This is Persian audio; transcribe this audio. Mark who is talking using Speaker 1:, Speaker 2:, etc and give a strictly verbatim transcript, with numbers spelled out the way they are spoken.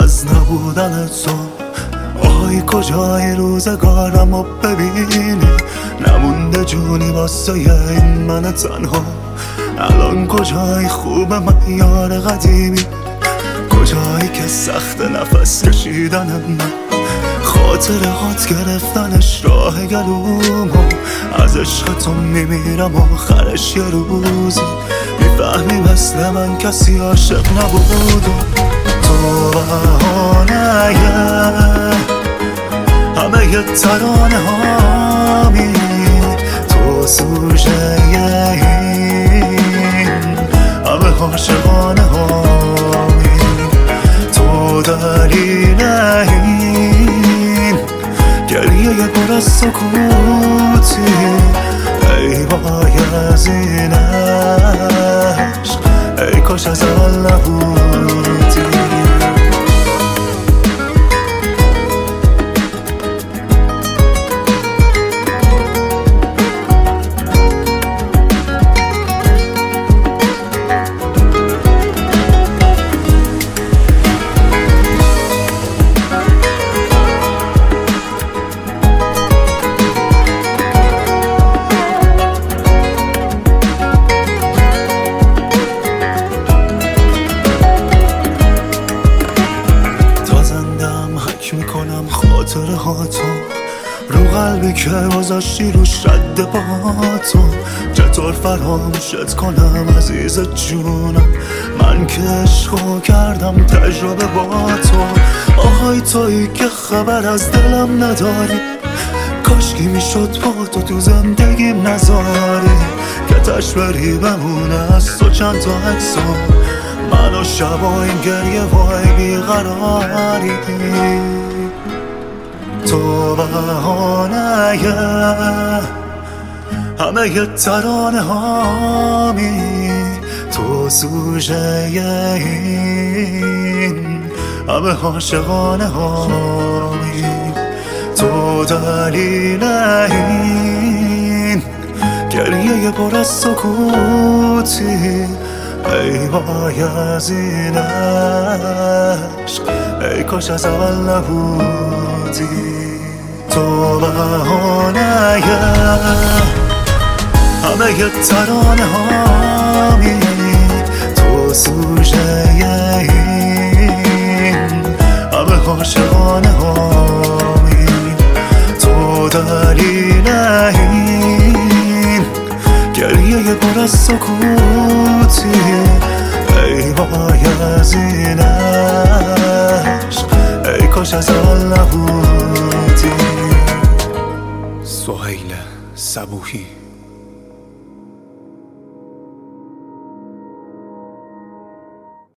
Speaker 1: از نبودن تو. آی کجای روزگارم رو ببینی، نمونده جونی واسه این من تنها. الان کجای خوب من یار قدیمی، کجایی که سخت نفس کشیدن من، خاطرات گرفتنش راه گلومو. از عشق تو میمیرم آخرش یه روزی میفهمی مثل من کسی عاشق نبود. تو بهانه همه ی ترانه هامی، تو سوژه این همه عاشقانه هامی، تو دلیل این گریه پر از سکوتی. ای بایزین عشق، ای کاش از اول نبودی. میکنم خاطره ها تو رو قلبی که گذاشتی روش رد با تو. چطور فراموشت کنم عزیز جونم، من که عشقو کردم تجربه با تو. آهای تویی که خبر از دلم نداری، کاشکی میشد با تو تو زندگیم نذاری، که تشبری بمونه از تو چند تا عکسو. من و شبا این گریه وای بیقراری، تو بهانه همه ی ترانه هامی، تو سوژه این همه عاشقانه هامی، تو دلیل این گریه پر از سکوتی. ای بایزین عشق، ای کاش از اول نبودی. تو بهانه همه ی ترانه هامی، تو سوژه این همه عاشقانه هامی، تو دلیل این گریه پر از سکوتی. ای بایزین عشق، ای کاش از اول نبودی.
Speaker 2: سهیل صبوحی.